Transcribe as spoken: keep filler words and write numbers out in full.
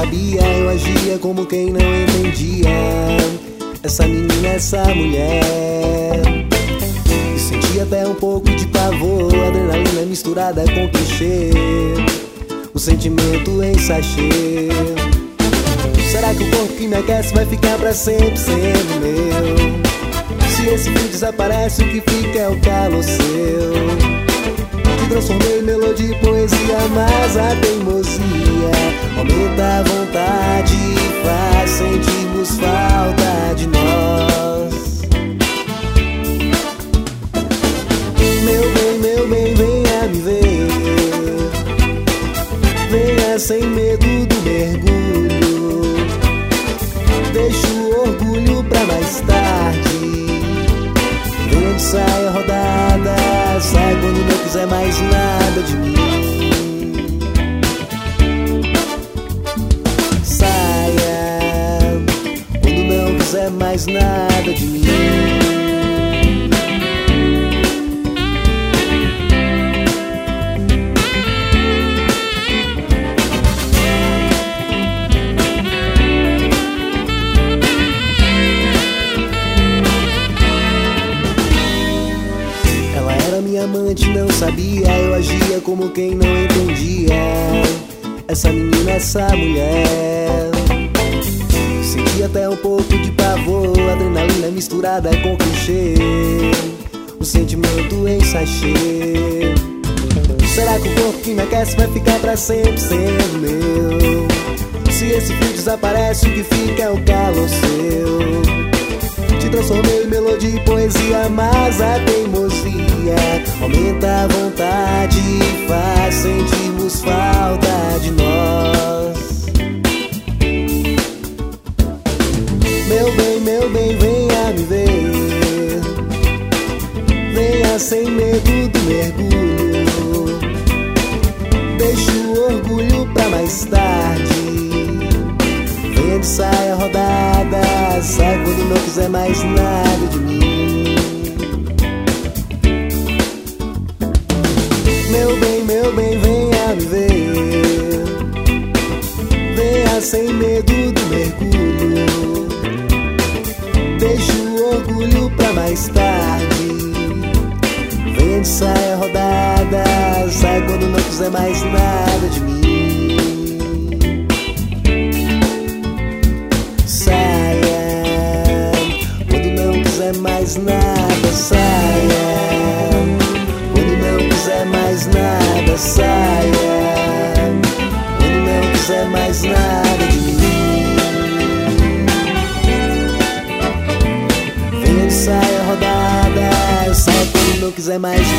sabia, eu agia como quem não entendia. Essa menina, essa mulher. E sentia até um pouco de pavor, adrenalina misturada com clichê, o sentimento em sachê. Será que o corpo que me aquece vai ficar pra sempre sendo meu? Se esse fio desaparece, o que fica é o calor seu. Te transformei em melodia e poesia, mas a teimosia aumenta a vontade e faz sentirmos falta de nós. Meu bem, meu bem, venha me ver. Venha sem medo do mergulho. Deixa o orgulho pra mais tarde. Venha de saia rodada, sai quando não quiser mais nada de mim. Saia quando não quiser mais nada de mim. Minha amante, não sabia, eu agia como quem não entendia. Essa menina, essa mulher. Sentia até um pouco de pavor, adrenalina misturada com clichê, o sentimento em sachê. Será que o corpo que me aquece vai ficar pra sempre sendo meu? Se esse fio desaparece, o que fica é o calor seu. Te transformei em melodia e poesia, mas a teimosia aumenta a vontade e faz sentirmos falta de nós. Meu bem, meu bem, venha me ver. Venha sem medo do mergulho. Deixa o orgulho pra mais tarde. Venha de saia rodada, sai quando não quiser mais nada de mim. Meu bem, meu bem, venha me ver. Venha sem medo do mergulho. Deixa o orgulho pra mais tarde. Venha de saia rodada, sai quando não quiser mais nada de mim. Mais nada, saia. Quando não quiser mais nada, saia. Quando não quiser mais nada de mim. Venha de saia rodada, sai quando não quiser mais